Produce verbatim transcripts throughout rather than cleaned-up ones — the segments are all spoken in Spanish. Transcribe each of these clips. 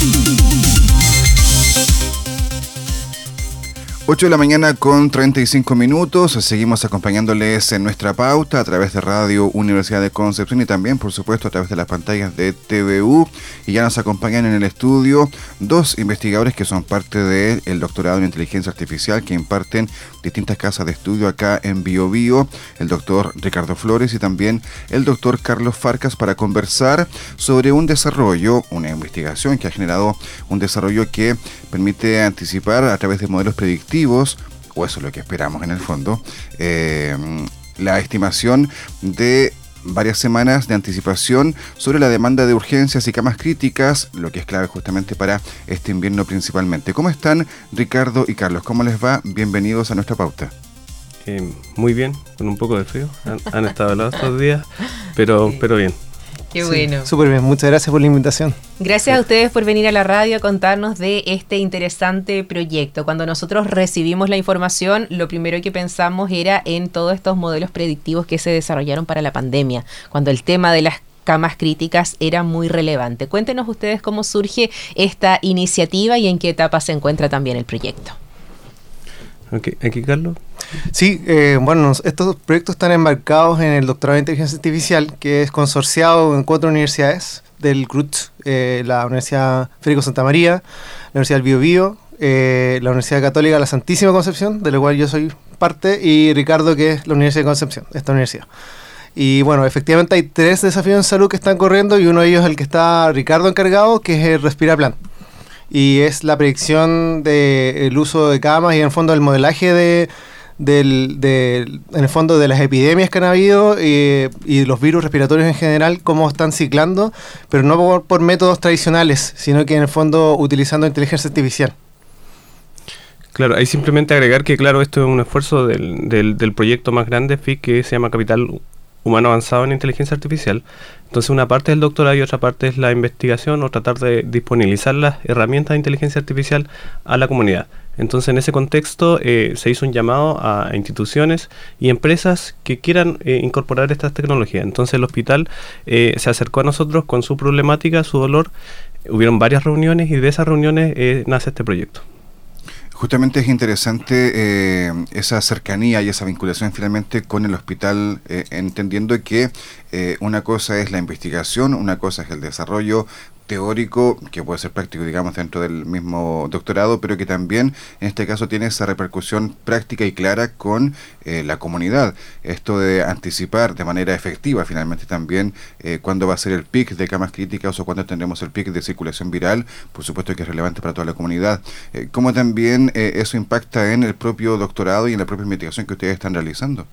ocho de la mañana con treinta y cinco minutos, seguimos acompañándoles en nuestra pauta a través de Radio Universidad de Concepción y también, por supuesto, a través de las pantallas de T V U. Y ya nos acompañan en el estudio dos investigadores que son parte del doctorado en inteligencia artificial que imparten distintas casas de estudio acá en Bio Bio, el doctor Ricardo Flores y también el doctor Carlos Farcas, para conversar sobre un desarrollo, una investigación que ha generado un desarrollo que permite anticipar a través de modelos predictivos, o eso es lo que esperamos en el fondo, eh, la estimación de varias semanas de anticipación sobre la demanda de urgencias y camas críticas, lo que es clave justamente para este invierno principalmente. ¿Cómo están, Ricardo y Carlos? ¿Cómo les va? Bienvenidos a nuestra pauta. Eh, muy bien, con un poco de frío. Han, han estado helados estos días, pero, sí. pero bien. Qué bueno. Sí, súper bien, muchas gracias por la invitación. Gracias a ustedes por venir a la radio a contarnos de este interesante proyecto. Cuando nosotros recibimos la información, lo primero que pensamos era en todos estos modelos predictivos que se desarrollaron para la pandemia, cuando el tema de las camas críticas era muy relevante. Cuéntenos ustedes cómo surge esta iniciativa y en qué etapa se encuentra también el proyecto. Okay. ¿Aquí, Carlos? Sí, eh, bueno, estos proyectos están embarcados en el doctorado de inteligencia artificial, que es consorciado en cuatro universidades del C R U T, eh, la Universidad Federico Santa María, la Universidad del Bio Bio, eh, la Universidad Católica de la Santísima Concepción, de la cual yo soy parte, y Ricardo, que es la Universidad de Concepción, esta universidad. Y bueno, efectivamente hay tres desafíos en salud que están corriendo, y uno de ellos es el que está Ricardo encargado, que es el Respiraplan. Y es la predicción del uso de camas y en el fondo el modelaje de, del, de, en el fondo de las epidemias que han habido y, y los virus respiratorios en general, cómo están ciclando, pero no por, por métodos tradicionales, sino que en el fondo utilizando inteligencia artificial. Claro, hay simplemente agregar que claro, esto es un esfuerzo del, del, del proyecto más grande F I C, que se llama Capital Humano Avanzado en Inteligencia Artificial. Entonces una parte es el doctorado y otra parte es la investigación o tratar de disponibilizar las herramientas de inteligencia artificial a la comunidad. Entonces en ese contexto eh, se hizo un llamado a instituciones y empresas que quieran eh, incorporar estas tecnologías. Entonces el hospital eh, se acercó a nosotros con su problemática, su dolor. Hubieron varias reuniones y de esas reuniones eh, nace este proyecto. Justamente es interesante eh, esa cercanía y esa vinculación finalmente con el hospital, eh, entendiendo que eh, una cosa es la investigación, una cosa es el desarrollo teórico, que puede ser práctico, digamos, dentro del mismo doctorado, pero que también, en este caso, tiene esa repercusión práctica y clara con eh, la comunidad. Esto de anticipar de manera efectiva, finalmente, también, eh, cuándo va a ser el pic de camas críticas o cuándo tendremos el pic de circulación viral, por supuesto que es relevante para toda la comunidad. Eh, ¿Cómo también eh, eso impacta en el propio doctorado y en la propia investigación que ustedes están realizando?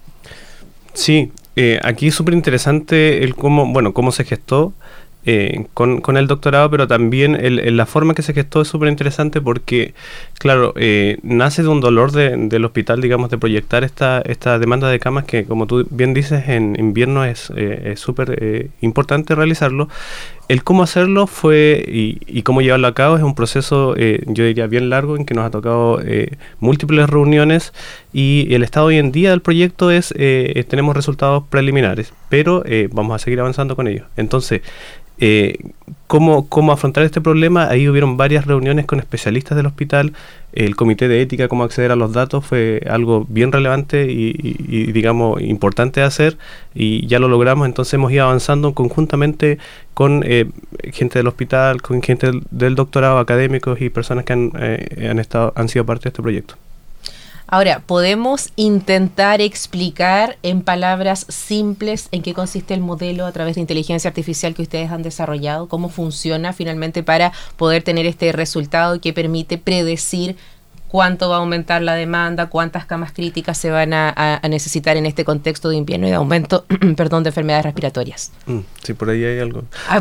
Sí, eh, aquí es súper interesante el cómo, bueno, cómo se gestó Eh, con, con el doctorado, pero también el, el, la forma que se gestó es súper interesante porque, claro, eh, nace de un dolor de, del hospital, digamos, de proyectar esta, esta demanda de camas que, como tú bien dices, en invierno es eh, súper eh, importante realizarlo. El cómo hacerlo fue y, y cómo llevarlo a cabo es un proceso, eh, yo diría, bien largo, en que nos ha tocado eh, múltiples reuniones, y el estado hoy en día del proyecto es, eh, tenemos resultados preliminares, pero eh, vamos a seguir avanzando con ellos. Entonces, Eh, ¿cómo, ¿Cómo afrontar este problema? Ahí hubieron varias reuniones con especialistas del hospital. El comité de ética, cómo acceder a los datos, fue algo bien relevante y, y, y digamos, importante de hacer, y ya lo logramos. Entonces hemos ido avanzando conjuntamente con eh, gente del hospital, con gente del, del doctorado, académicos y personas que han, eh, han, estado, han sido parte de este proyecto. Ahora, ¿podemos intentar explicar en palabras simples en qué consiste el modelo a través de inteligencia artificial que ustedes han desarrollado? ¿Cómo funciona finalmente para poder tener este resultado que permite predecir cuánto va a aumentar la demanda, cuántas camas críticas se van a, a, a necesitar en este contexto de invierno y de aumento perdón, de enfermedades respiratorias? Mm, sí, por ahí hay algo. Ah,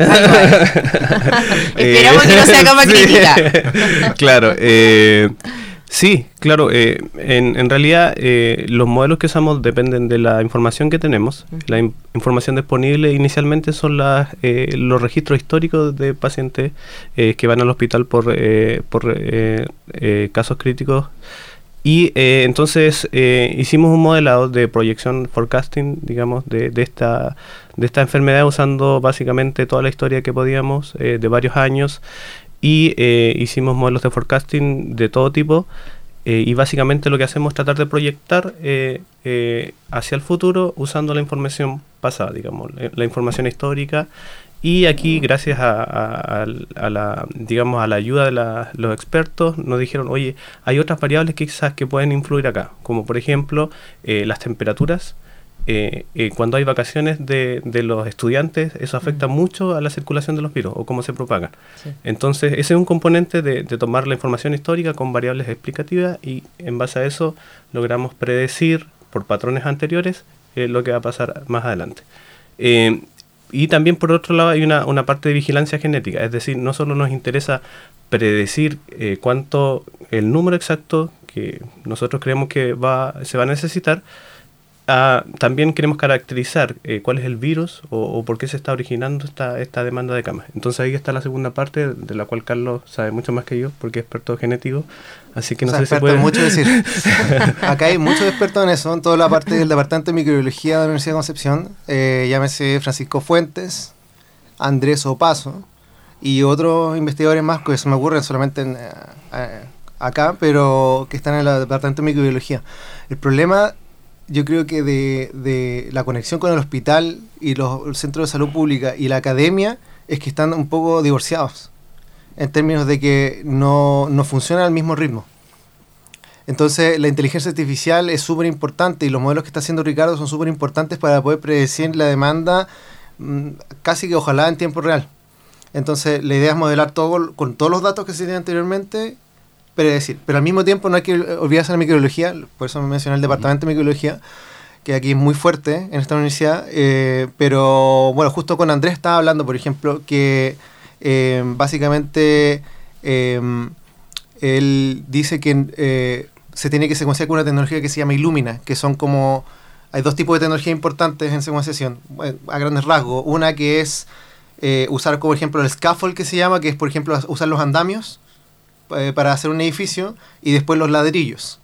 Esperamos que no sea cama sí, crítica. Claro, eh... Sí, claro, eh, en, en realidad eh, los modelos que usamos dependen de la información que tenemos. Uh-huh. La in- información disponible inicialmente son las, eh, los registros históricos de pacientes eh, que van al hospital por, eh, por eh, eh, casos críticos. Y eh, entonces eh, hicimos un modelado de proyección forecasting, digamos, de, de, esta, de esta enfermedad, usando básicamente toda la historia que podíamos eh, de varios años. y eh, hicimos modelos de forecasting de todo tipo. Eh, y básicamente lo que hacemos es tratar de proyectar eh, eh, hacia el futuro usando la información pasada, digamos, la, la información histórica. Y aquí, gracias a, a, a la, digamos, a la ayuda de la, los expertos, nos dijeron, oye, hay otras variables que quizás que pueden influir acá, como por ejemplo eh, las temperaturas. Eh, eh, cuando hay vacaciones de, de los estudiantes, eso afecta mm. mucho a la circulación de los virus o cómo se propagan. Sí. Entonces, ese es un componente de, de tomar la información histórica con variables explicativas y en base a eso logramos predecir por patrones anteriores eh, lo que va a pasar más adelante. Eh, y también, por otro lado, hay una, una parte de vigilancia genética, es decir, no solo nos interesa predecir eh, cuánto, el número exacto que nosotros creemos que va, se va a necesitar. Ah, también queremos caracterizar eh, cuál es el virus o, o por qué se está originando esta, esta demanda de camas. Entonces ahí está la segunda parte, de la cual Carlos sabe mucho más que yo, porque es experto genético. Así que no o sea, sé si puede... mucho decir. Acá hay muchos expertos en eso, en toda la parte del Departamento de Microbiología de la Universidad de Concepción. Eh, llámese Francisco Fuentes, Andrés Opaso y otros investigadores más que se me ocurren solamente en, eh, acá, pero que están en el Departamento de Microbiología. El problema... Yo creo que de, de la conexión con el hospital y los el centros de salud pública y la academia es que están un poco divorciados en términos de que no, no funciona al mismo ritmo. Entonces la inteligencia artificial es súper importante y los modelos que está haciendo Ricardo son súper importantes para poder predecir la demanda mmm, casi que ojalá en tiempo real. Entonces la idea es modelar todo con todos los datos que se tenían anteriormente, predecir, pero al mismo tiempo no hay que olvidarse de la microbiología, por eso me mencioné el departamento de microbiología, que aquí es muy fuerte en esta universidad, eh, pero bueno, justo con Andrés estaba hablando, por ejemplo, que eh, básicamente eh, él dice que eh, se tiene que secuenciar con una tecnología que se llama Illumina, que son como, hay dos tipos de tecnología importantes en secuenciación, a grandes rasgos, una que es eh, usar, como ejemplo, el scaffold que se llama, que es, por ejemplo, usar los andamios, para hacer un edificio, y después los ladrillos,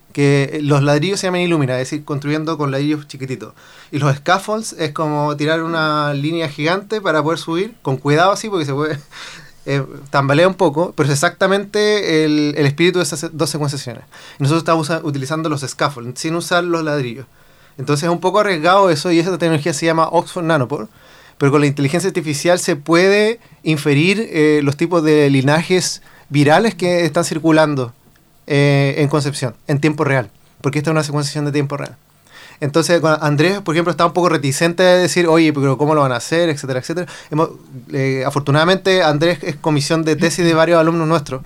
que los ladrillos se llaman Illumina, es decir, construyendo con ladrillos chiquititos, y los scaffolds es como tirar una línea gigante para poder subir, con cuidado así, porque se puede eh, tambalea un poco, pero es exactamente el, el espíritu de esas dos secuenciaciones. Y nosotros estamos usa, utilizando los scaffolds, sin usar los ladrillos. Entonces es un poco arriesgado eso, y esa tecnología se llama Oxford Nanopore, pero con la inteligencia artificial se puede inferir eh, los tipos de linajes virales que están circulando eh, en Concepción, en tiempo real, porque esta es una secuenciación de tiempo real. Entonces, Andrés, por ejemplo, está un poco reticente de decir, oye, pero ¿cómo lo van a hacer?, etcétera, etcétera. Hemos, eh, afortunadamente, Andrés es comisión de tesis de varios alumnos nuestros,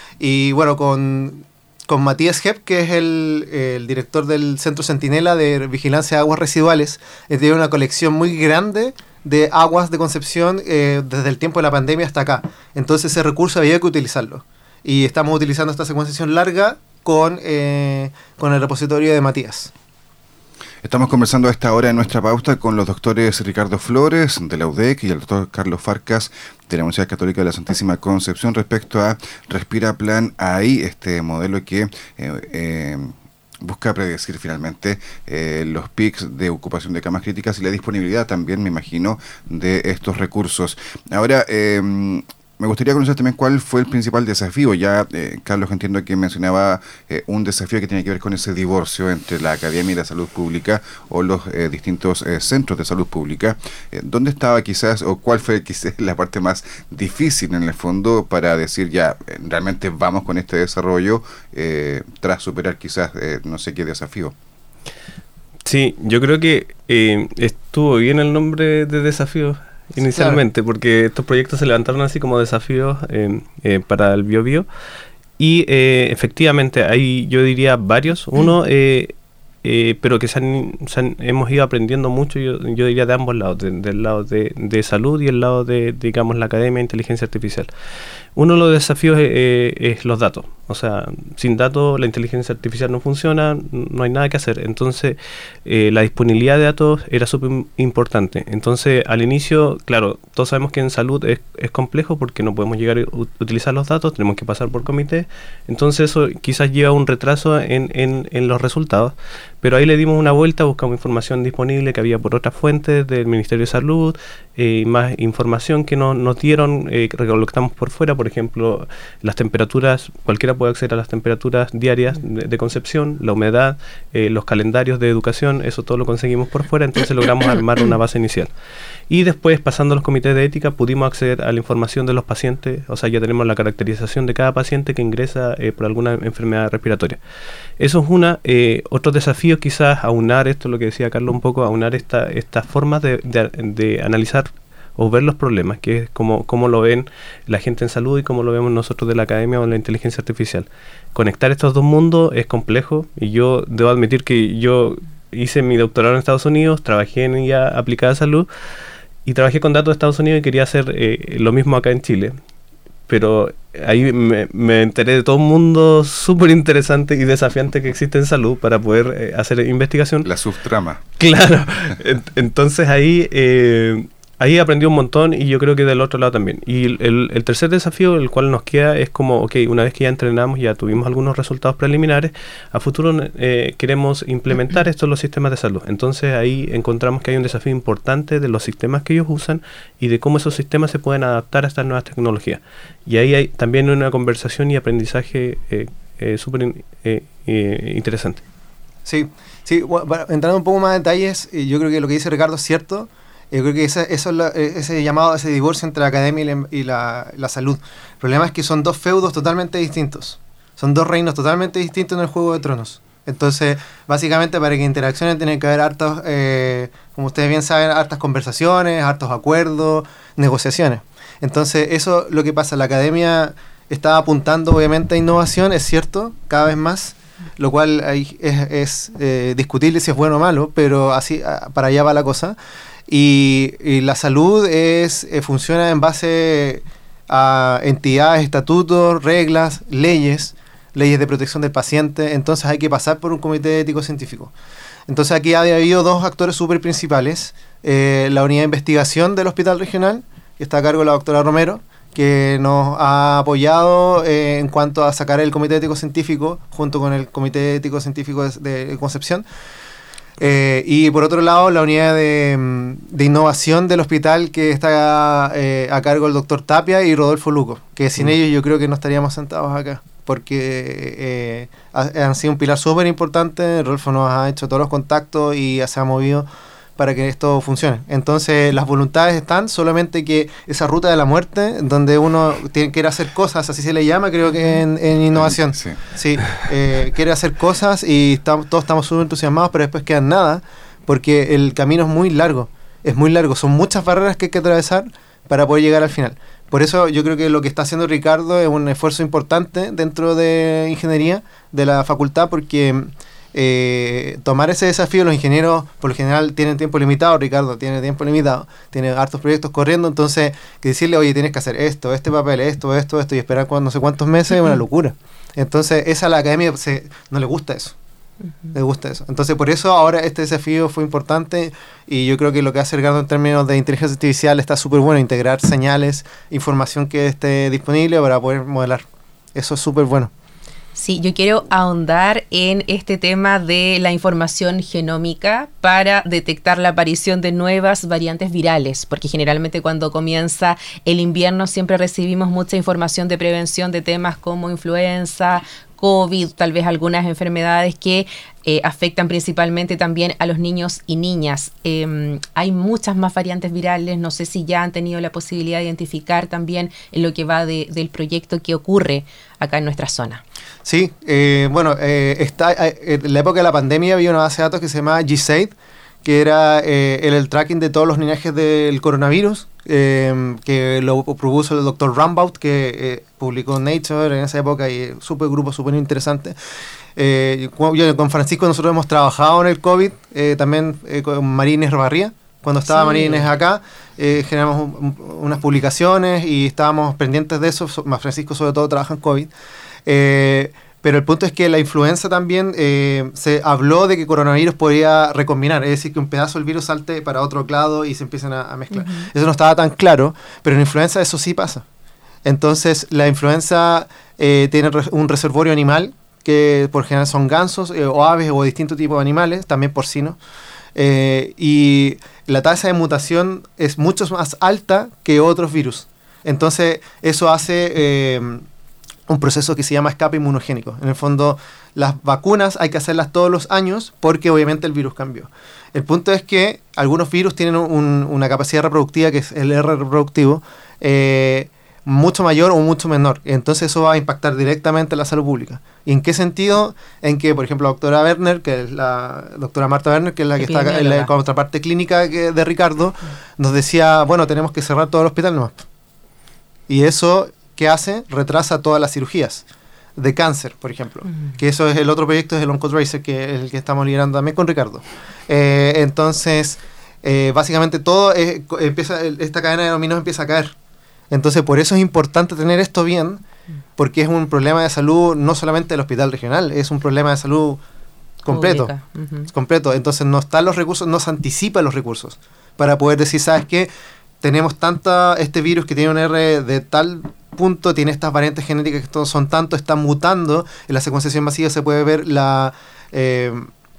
y bueno, con, con Matías Hepp, que es el, el director del Centro Centinela de Vigilancia de Aguas Residuales, él tiene una colección muy grande de aguas de Concepción eh, desde el tiempo de la pandemia hasta acá. Entonces ese recurso había que utilizarlo. Y estamos utilizando esta secuenciación larga con, eh, con el repositorio de Matías. Estamos conversando a esta hora en nuestra pauta con los doctores Ricardo Flores de la U D E C y el doctor Carlos Farcas de la Universidad Católica de la Santísima Concepción respecto a Respira Plan A I, este modelo que... Eh, eh, busca predecir finalmente eh, los pics de ocupación de camas críticas y la disponibilidad también, me imagino, de estos recursos. Ahora, eh, me gustaría conocer también cuál fue el principal desafío. Ya, eh, Carlos, entiendo que mencionaba eh, un desafío que tiene que ver con ese divorcio entre la academia y la salud pública o los eh, distintos eh, centros de salud pública. Eh, ¿Dónde estaba quizás, o cuál fue quizás la parte más difícil en el fondo para decir ya, eh, realmente vamos con este desarrollo eh, tras superar quizás eh, no sé qué desafío? Sí, yo creo que eh, estuvo bien el nombre de desafío inicialmente, claro, porque estos proyectos se levantaron así como desafíos eh, eh, para el BioBio y eh, efectivamente hay, yo diría, varios, uno eh, eh, pero que se han, se han, hemos ido aprendiendo mucho, yo, yo diría de ambos lados, de, del lado de, de salud y el lado de, digamos, la academia de inteligencia artificial. Uno de los desafíos eh, es los datos, o sea, sin datos la inteligencia artificial no funciona, no hay nada que hacer, entonces eh, la disponibilidad de datos era súper importante. Entonces al inicio, claro, todos sabemos que en salud es, es complejo porque no podemos llegar a utilizar los datos, tenemos que pasar por comité, entonces eso quizás lleva un retraso en, en, en los resultados, Pero ahí le dimos una vuelta, buscamos información disponible que había por otras fuentes del Ministerio de Salud, eh, más información que no, nos dieron, eh, que recolectamos por fuera, por ejemplo, las temperaturas, cualquiera puede acceder a las temperaturas diarias de, de Concepción, la humedad, eh, los calendarios de educación, eso todo lo conseguimos por fuera, entonces logramos armar una base inicial. Y después, pasando a los comités de ética, pudimos acceder a la información de los pacientes, o sea, ya tenemos la caracterización de cada paciente que ingresa eh, por alguna enfermedad respiratoria. Eso es una. Eh, otro desafío quizás aunar esto, lo que decía Carlos un poco, aunar esta, estas formas de, de, de analizar o ver los problemas, que es como, como lo ven la gente en salud y como lo vemos nosotros de la academia o la inteligencia artificial. Conectar estos dos mundos es complejo y yo debo admitir que yo hice mi doctorado en Estados Unidos, trabajé en I A aplicada a salud y trabajé con datos de Estados Unidos y quería hacer eh, lo mismo acá en Chile. Pero ahí me, me enteré de todo un mundo súper interesante y desafiante que existe en salud para poder eh, hacer investigación. La subtrama. Claro. Entonces ahí eh, ahí aprendí un montón y yo creo que del otro lado también. Y el, el tercer desafío, el cual nos queda, es como, ok, una vez que ya entrenamos, ya tuvimos algunos resultados preliminares, a futuro eh, queremos implementar esto en los sistemas de salud. Entonces ahí encontramos que hay un desafío importante de los sistemas que ellos usan y de cómo esos sistemas se pueden adaptar a estas nuevas tecnologías. Y ahí hay también una conversación y aprendizaje eh, eh, súper eh, eh, interesante. Sí, sí, bueno, entrando un poco más en detalles, yo creo que lo que dice Ricardo es cierto. Yo creo que ese, eso es la, ese llamado, ese divorcio entre la academia y, la, y la, la salud. El problema es que son dos feudos totalmente distintos. Son dos reinos totalmente distintos en el Juego de Tronos. Entonces, básicamente, para que interaccionen tienen que haber hartos, eh, como ustedes bien saben, hartas conversaciones, hartos acuerdos, negociaciones. Entonces, eso es lo que pasa. La academia está apuntando, obviamente, a innovación, es cierto, cada vez más, lo cual es, es eh, discutible si es bueno o malo, pero así para allá va la cosa. Y, y la salud es eh, funciona en base a entidades, estatutos, reglas, leyes, leyes de protección del paciente. Entonces hay que pasar por un comité ético científico. Entonces aquí ha habido dos actores súper principales. Eh, la unidad de investigación del Hospital Regional, que está a cargo de la doctora Romero, que nos ha apoyado eh, en cuanto a sacar el comité ético científico junto con el comité ético científico de, de Concepción. Eh, y por otro lado, la unidad de, de innovación del hospital, que está eh, a cargo del doctor Tapia y Rodolfo Luco, que sin mm. ellos yo creo que no estaríamos sentados acá, porque eh, han sido un pilar súper importante. Rodolfo nos ha hecho todos los contactos y se ha movido para que esto funcione. Entonces las voluntades están, solamente que esa ruta de la muerte, donde uno tiene, quiere hacer cosas, así se le llama, creo que en, en innovación. Sí, sí eh, quiere hacer cosas y estamos, todos estamos súper entusiasmados, pero después queda nada, porque el camino es muy largo, es muy largo, son muchas barreras que hay que atravesar para poder llegar al final. Por eso yo creo que lo que está haciendo Ricardo es un esfuerzo importante dentro de ingeniería de la facultad, porque Eh, tomar ese desafío, los ingenieros por lo general tienen tiempo limitado, Ricardo tiene tiempo limitado, tiene hartos proyectos corriendo, entonces que decirle, oye, tienes que hacer esto, este papel, esto, esto, esto, y esperar cuando, no sé cuántos meses, es una locura. Entonces esa a la academia se, no le gusta eso, uh-huh. le gusta eso. Entonces por eso ahora este desafío fue importante, y yo creo que lo que hace Ricardo en términos de inteligencia artificial está súper bueno, integrar señales, información que esté disponible para poder modelar. Eso es súper bueno. Sí, yo quiero ahondar en este tema de la información genómica para detectar la aparición de nuevas variantes virales, porque generalmente cuando comienza el invierno siempre recibimos mucha información de prevención de temas como influenza, COVID, tal vez algunas enfermedades que eh, afectan principalmente también a los niños y niñas. Eh, hay muchas más variantes virales, no sé si ya han tenido la posibilidad de identificar también en lo que va de, del proyecto que ocurre acá en nuestra zona. Sí, eh, bueno, eh, está, eh, en la época de la pandemia había una base de datos que se llamaba G S A I D, que era eh, el, el tracking de todos los linajes del coronavirus, eh, que lo propuso el doctor Rambout, que eh, publicó en Nature en esa época, y súper grupo, súper interesante. Eh, yo, con Francisco nosotros hemos trabajado en el COVID, eh, también eh, con María Inés Barría. Cuando estaba sí. María Inés acá, eh, generamos un, un, unas publicaciones y estábamos pendientes de eso. Más Francisco sobre todo trabaja en COVID. Eh, pero el punto es que la influenza también eh, se habló de que coronavirus podría recombinar, es decir, que un pedazo del virus salte para otro lado y se empiecen a, a mezclar. Uh-huh. Eso no estaba tan claro, pero en influenza eso sí pasa. Entonces la influenza eh, tiene un reservorio animal que por general son gansos eh, o aves o distintos tipos de animales, también porcinos. Eh, y la tasa de mutación es mucho más alta que otros virus. Entonces, eso hace eh, un proceso que se llama escape inmunogénico. En el fondo, las vacunas hay que hacerlas todos los años porque obviamente el virus cambió. El punto es que algunos virus tienen un, una capacidad reproductiva, que es el R reproductivo, eh, mucho mayor o mucho menor. Entonces eso va a impactar directamente en la salud pública. ¿Y en qué sentido? En que, por ejemplo, la doctora Werner, que es la doctora Marta Werner, que es la que está en la contraparte clínica de Ricardo, nos decía, bueno, tenemos que cerrar todo el hospital nomás. Y eso, ¿qué hace? Retrasa todas las cirugías de cáncer, por ejemplo. Uh-huh. Que eso es el otro proyecto, es el OncoTracer, que es el que estamos liderando también con Ricardo. Eh, entonces, eh, básicamente todo, es, empieza, esta cadena de dominos empieza a caer. Entonces, por eso es importante tener esto bien, porque es un problema de salud no solamente del hospital regional, es un problema de salud completo. Uh-huh. completo. Entonces, no están los recursos, no se anticipan los recursos para poder decir, ¿sabes qué? Tenemos tanta, este virus que tiene un R de tal punto, tiene estas variantes genéticas que todos son tanto, están mutando. En la secuenciación masiva se puede ver la, eh,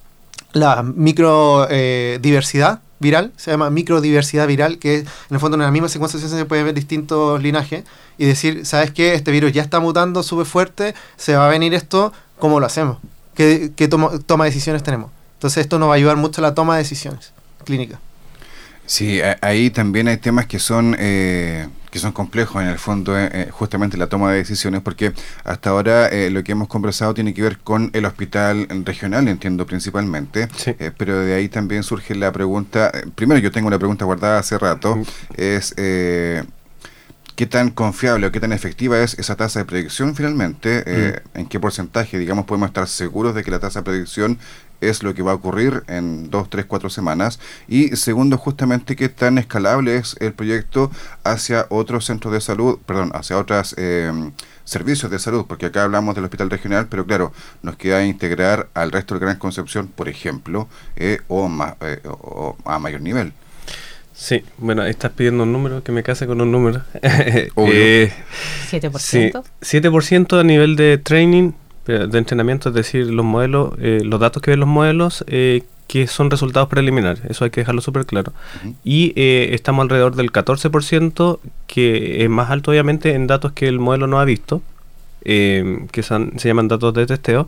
la microdiversidad eh, viral, se llama microdiversidad viral, que en el fondo en la misma secuenciación se puede ver distintos linajes y decir, ¿sabes qué? Este virus ya está mutando súper fuerte, se va a venir esto, ¿cómo lo hacemos? ¿Qué, qué toma, toma de decisiones tenemos? Entonces esto nos va a ayudar mucho a la toma de decisiones clínicas. Sí, ahí también hay temas que son eh, que son complejos en el fondo, eh, justamente la toma de decisiones, porque hasta ahora eh, lo que hemos conversado tiene que ver con el hospital regional, entiendo principalmente, sí. eh, pero de ahí también surge la pregunta, eh, primero yo tengo una pregunta guardada hace rato, uh-huh. es eh, ¿qué tan confiable o qué tan efectiva es esa tasa de predicción finalmente? Eh, uh-huh. ¿En qué porcentaje, digamos, podemos estar seguros de que la tasa de predicción es lo que va a ocurrir en dos, tres, cuatro semanas? Y segundo, justamente, ¿qué tan escalable es el proyecto hacia otros centros de salud, perdón, hacia otros eh, servicios de salud? Porque acá hablamos del hospital regional, pero claro, nos queda integrar al resto del Gran Concepción, por ejemplo, eh, o, ma, eh, o a mayor nivel. Sí, bueno, estás pidiendo un número, que me case con un número. eh, ¿siete por ciento? Sí, siete por ciento a nivel de training, de entrenamiento, es decir, los modelos, eh, los datos que ven los modelos, eh, que son resultados preliminares, eso hay que dejarlo súper claro. Uh-huh. Y eh, estamos alrededor del catorce por ciento, que es más alto obviamente en datos que el modelo no ha visto, eh, que son, se llaman datos de testeo.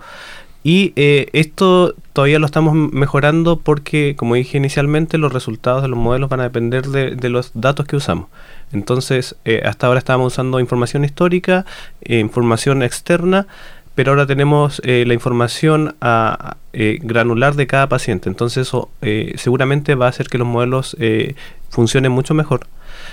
Y eh, esto todavía lo estamos mejorando porque, como dije inicialmente, los resultados de los modelos van a depender de, de los datos que usamos. Entonces, eh, hasta ahora estábamos usando información histórica, eh, información externa, pero ahora tenemos eh, la información a, eh, granular de cada paciente. Entonces, eso eh, seguramente va a hacer que los modelos eh, funcionen mucho mejor.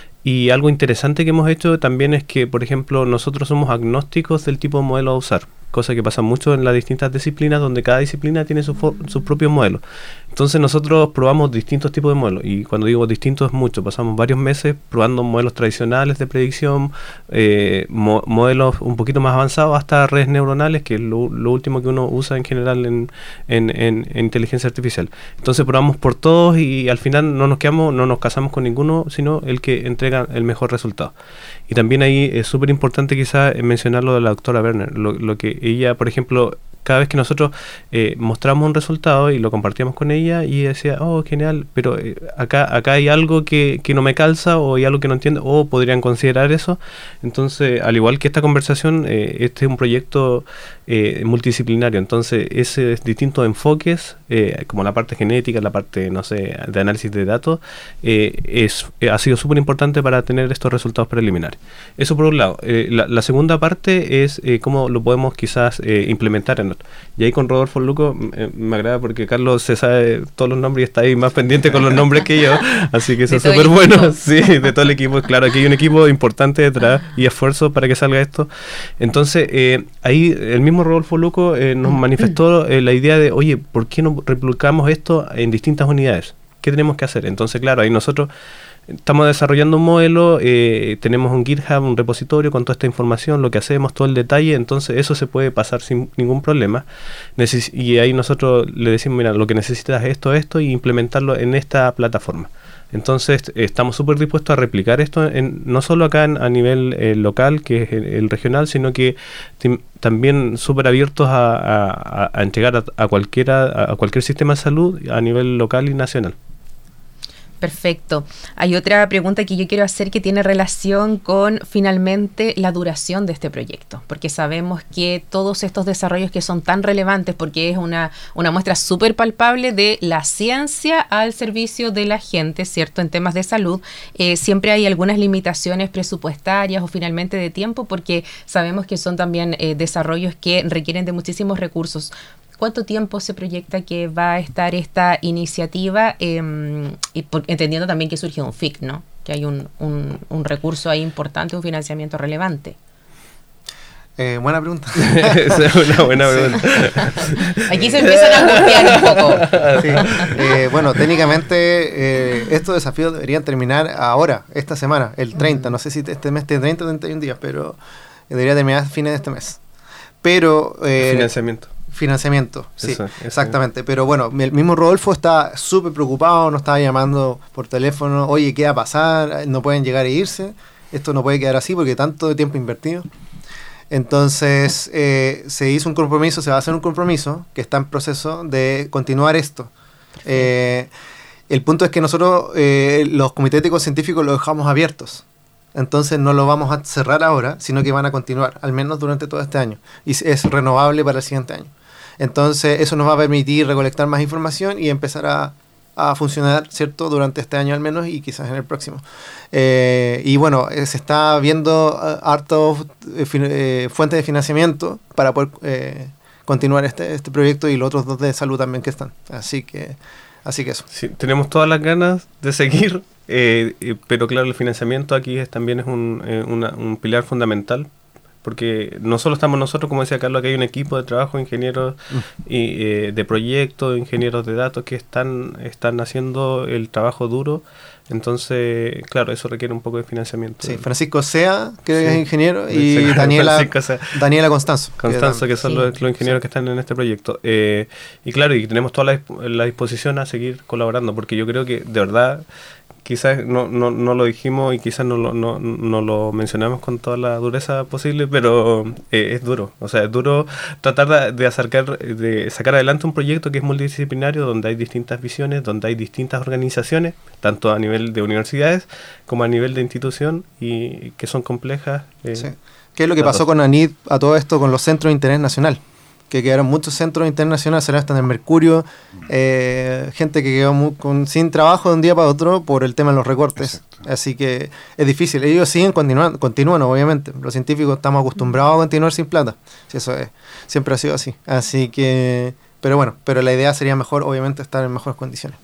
Y algo interesante que hemos hecho también es que, por ejemplo, nosotros somos agnósticos del tipo de modelo a usar, cosa que pasa mucho en las distintas disciplinas, donde cada disciplina tiene su, fo- su propio modelo. Entonces nosotros probamos distintos tipos de modelos, y cuando digo distintos es mucho, pasamos varios meses probando modelos tradicionales de predicción, eh, mo- modelos un poquito más avanzados, hasta redes neuronales, que es lo, lo último que uno usa en general en, en, en, en inteligencia artificial. Entonces probamos por todos y al final no nos quedamos, no nos casamos con ninguno, sino el que entrega el mejor resultado. Y también ahí es súper importante quizás mencionar lo de la doctora Werner, lo, lo que ella, por ejemplo, cada vez que nosotros eh, mostramos un resultado y lo compartíamos con ella, y ella decía, oh, genial, pero eh, acá acá hay algo que, que no me calza, o hay algo que no entiendo, o podrían considerar eso. Entonces, al igual que esta conversación, eh, este es un proyecto eh, multidisciplinario, entonces esos distintos enfoques, eh, como la parte genética, la parte, no sé, de análisis de datos, eh, es, eh, ha sido súper importante para tener estos resultados preliminares. Eso por un lado. Eh, la, la segunda parte es eh, cómo lo podemos quizás eh, implementar en otro. Y ahí con Rodolfo Luco eh, me agrada porque Carlos se sabe todos los nombres y está ahí más pendiente con los nombres que yo, así que eso es súper bueno. Sí, de todo el equipo. Claro, aquí hay un equipo importante detrás y esfuerzo para que salga esto. Entonces, eh, ahí el mismo Rodolfo Luco eh, nos manifestó eh, la idea de, oye, ¿por qué no replicamos esto en distintas unidades? ¿Qué tenemos que hacer? Entonces, claro, ahí nosotros estamos desarrollando un modelo, eh, tenemos un GitHub, un repositorio con toda esta información, lo que hacemos, todo el detalle, entonces eso se puede pasar sin ningún problema. Neces- y ahí nosotros le decimos, mira, lo que necesitas es esto, esto, y implementarlo en esta plataforma. Entonces estamos súper dispuestos a replicar esto, en, no solo acá en, a nivel eh, local, que es el, el regional, sino que tim, también súper abiertos a, a, a entregar a, a, cualquiera, a cualquier sistema de salud a nivel local y nacional. Perfecto. Hay otra pregunta que yo quiero hacer que tiene relación con finalmente la duración de este proyecto, porque sabemos que todos estos desarrollos que son tan relevantes, porque es una, una muestra súper palpable de la ciencia al servicio de la gente, ¿cierto? En temas de salud, eh, siempre hay algunas limitaciones presupuestarias o finalmente de tiempo, porque sabemos que son también eh, desarrollos que requieren de muchísimos recursos. ¿Cuánto tiempo se proyecta que va a estar esta iniciativa? Eh, y por, entendiendo también que surge un F I C, ¿no? Que hay un, un, un recurso ahí importante, un financiamiento relevante. Eh, buena pregunta. Esa es una buena pregunta. Sí. Aquí se empiezan a angustiar un poco. Sí. Eh, bueno, técnicamente eh, estos desafíos deberían terminar ahora, esta semana, el treinta. No sé si este mes tiene treinta o treinta y un días, pero debería terminar a fines de este mes. Pero... Eh, financiamiento. Financiamiento, sí, eso, eso. exactamente. Pero bueno, el mismo Rodolfo está súper preocupado, nos estaba llamando por teléfono, oye, ¿qué va a pasar? No pueden llegar e irse, esto no puede quedar así porque tanto tiempo invertido. Entonces eh, se hizo un compromiso, se va a hacer un compromiso que está en proceso de continuar esto. Eh, el punto es que nosotros eh, los comités éticos científicos los dejamos abiertos. Entonces no lo vamos a cerrar ahora, sino que van a continuar, al menos durante todo este año. Y es renovable para el siguiente año. Entonces eso nos va a permitir recolectar más información y empezar a, a funcionar, ¿cierto?, durante este año al menos y quizás en el próximo. Eh, y bueno, eh, se está viendo uh, harto eh, eh, fuentes de financiamiento para poder eh, continuar este, este proyecto y los otros dos de salud también que están. Así que, así que eso. Sí, tenemos todas las ganas de seguir, eh, eh, pero claro, el financiamiento aquí es, también es un, eh, una, un pilar fundamental. Porque no solo estamos nosotros, como decía Carlos, que hay un equipo de trabajo, ingenieros mm. y, eh, de proyectos, ingenieros de datos que están, están haciendo el trabajo duro. Entonces, claro, eso requiere un poco de financiamiento. Sí, Francisco Sea, que sí. es ingeniero, y sí, Daniela, Daniela Constanzo. Constanzo, que, que son sí. los, los ingenieros sí. que están en este proyecto. Eh, y claro, y tenemos toda la, la disposición a seguir colaborando, porque yo creo que, de verdad... Quizás no, no, no lo dijimos y quizás no lo, no, no lo mencionamos con toda la dureza posible, pero eh, es duro. O sea, es duro tratar de, de, acercar, de sacar adelante un proyecto que es multidisciplinario, donde hay distintas visiones, donde hay distintas organizaciones, tanto a nivel de universidades como a nivel de institución, y que son complejas. Eh, sí. ¿Qué es lo que pasó con ANID a todo esto con los centros de interés nacional? Que quedaron muchos centros internacionales, se hasta en el Mercurio, eh, gente que quedó muy, con, sin trabajo de un día para otro por el tema de los recortes. Exacto. Así que es difícil. Ellos siguen continuando, continúan obviamente. Los científicos estamos acostumbrados a continuar sin plata. Sí, eso es, siempre ha sido así. Así que, pero bueno, pero la idea sería mejor, obviamente, estar en mejores condiciones.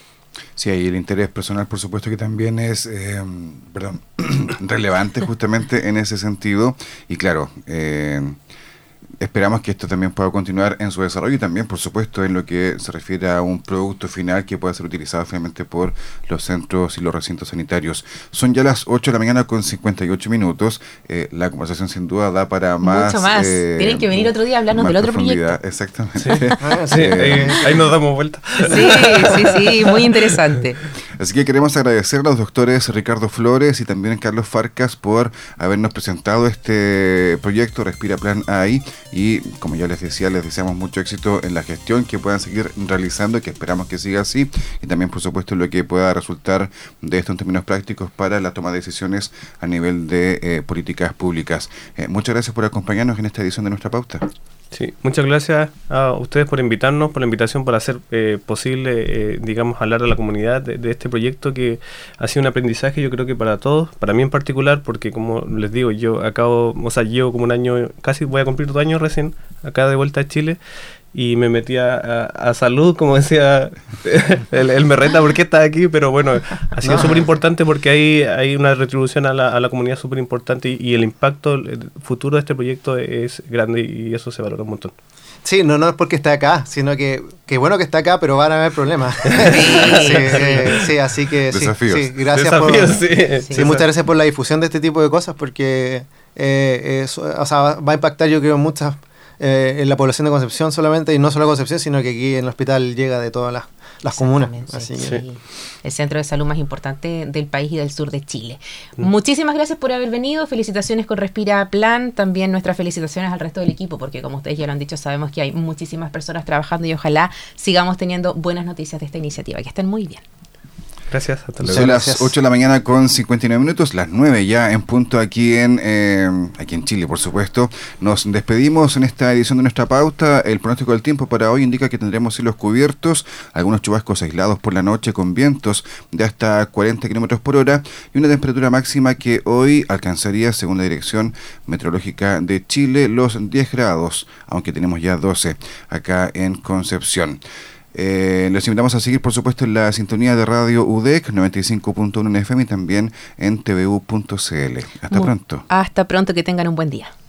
Sí, y el interés personal, por supuesto, que también es eh, perdón, relevante justamente en ese sentido. Y claro, eh, esperamos que esto también pueda continuar en su desarrollo y también, por supuesto, en lo que se refiere a un producto final que pueda ser utilizado finalmente por los centros y los recintos sanitarios. Son ya las ocho de la mañana con cincuenta y ocho minutos. Eh, la conversación sin duda da para más. Mucho más. Eh, Tienen que venir otro día a hablarnos del otro proyecto. Exactamente. Sí. Ah, sí, eh, ahí nos damos vuelta. Sí, sí, sí, muy interesante. Así que queremos agradecer a los doctores Ricardo Flores y también Carlos Farcas por habernos presentado este proyecto Respira Plan A I. Y como ya les decía, les deseamos mucho éxito en la gestión que puedan seguir realizando y que esperamos que siga así, y también por supuesto lo que pueda resultar de esto en términos prácticos para la toma de decisiones a nivel de eh, políticas públicas. Eh, muchas gracias por acompañarnos en esta edición de Nuestra Pauta. Sí, muchas gracias a ustedes por invitarnos, por la invitación, por hacer eh, posible, eh, digamos, hablar a la comunidad de, de este proyecto que ha sido un aprendizaje, yo creo que para todos, para mí en particular, porque como les digo, yo acabo, o sea, llevo como un año, casi voy a cumplir dos años recién, acá de vuelta a Chile, y me metí a, a, a salud, como decía, él, él me reta porque está aquí, pero bueno, ha sido no. súper importante porque hay, hay una retribución a la, a la comunidad súper importante y, y el impacto el futuro de este proyecto es grande y eso se valora un montón. Sí, no, no es porque está acá, sino que, que bueno que está acá, pero van a haber problemas. sí, sí, eh, sí, así que sí, sí, gracias Desafíos, por, sí. Sí, sí, muchas gracias por la difusión de este tipo de cosas, porque eh, eso, o sea, va a impactar, yo creo, muchas eh, en la población de Concepción solamente, y no solo Concepción, sino que aquí en el hospital llega de todas las las comunas. Así sí. que. El centro de salud más importante del país y del sur de Chile. Mm. Muchísimas gracias por haber venido. Felicitaciones con Respira Plan. También nuestras felicitaciones al resto del equipo, porque como ustedes ya lo han dicho, sabemos que hay muchísimas personas trabajando y ojalá sigamos teniendo buenas noticias de esta iniciativa. Que estén muy bien. Gracias, hasta luego. Son las ocho de la mañana con cincuenta y nueve minutos, las nueve ya en punto aquí en eh, aquí en Chile, por supuesto. Nos despedimos en esta edición de nuestra pauta. El pronóstico del tiempo para hoy indica que tendremos cielos cubiertos, algunos chubascos aislados por la noche con vientos de hasta cuarenta kilómetros por hora y una temperatura máxima que hoy alcanzaría, según la Dirección Meteorológica de Chile, los diez grados, aunque tenemos ya doce acá en Concepción. Eh, les invitamos a seguir, por supuesto, en la sintonía de Radio U D E C noventa y cinco punto uno en F M y también en T V U punto C L. Hasta Muy, pronto. Hasta pronto, que tengan un buen día.